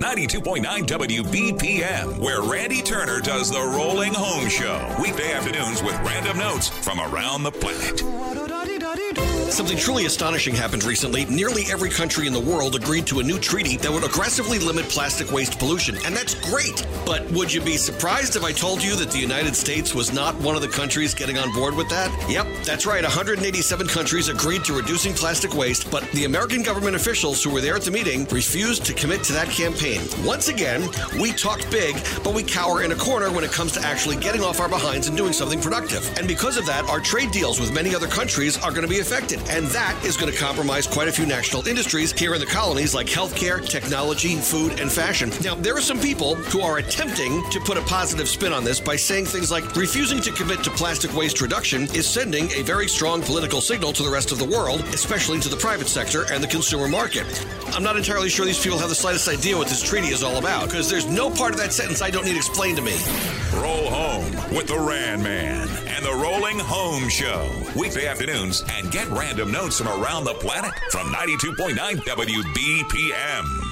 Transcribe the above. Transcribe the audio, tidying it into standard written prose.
92.9 WBPM, where Randy Turner does the Rolling Home Show. Weekday afternoons with random notes from around the planet. Something truly astonishing happened recently. Nearly every country in the world agreed to a new treaty that would aggressively limit plastic waste pollution, and that's great. But would you be surprised if I told you that the United States was not one of the countries getting on board with that? Yep, that's right. 187 countries agreed to reducing plastic waste, but the American government officials who were there at the meeting refused to commit to that campaign. Once again, we talked big, but we cower in a corner when it comes to actually getting off our behinds and doing something productive. And because of that, our trade deals with many other countries are going to be affected. And that is going to compromise quite a few national industries here in the colonies like healthcare, technology, food, and fashion. Now, there are some people who are attempting to put a positive spin on this by saying things like refusing to commit to plastic waste reduction is sending a very strong political signal to the rest of the world, especially to the private sector and the consumer market. I'm not entirely sure these people have the slightest idea what this treaty is all about, because there's no part of that sentence I don't need explained to me. Roll home with the Ran Man and the Rolling Home Show. Weekday afternoons, and get random notes from around the planet from 92.9 WBPM.